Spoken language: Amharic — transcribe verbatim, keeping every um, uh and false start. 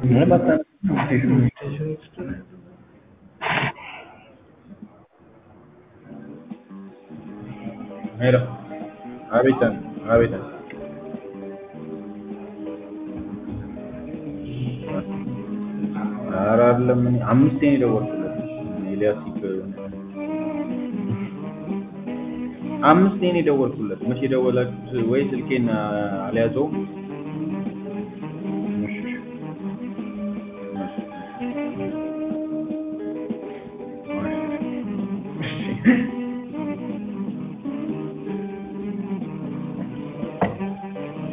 ምንም አታነሳም ሜዲቴሽን ውስጥ ሄሎ አቤት አቤት ኧረ አይደለም እኔ አምስቴ ነው የደወልኩለት ኤልያስ አምስቴ ነው የደወልኩለት መቼ ደወላችሁት ወይ ስልኬን አልያዘውም እሺ እሺ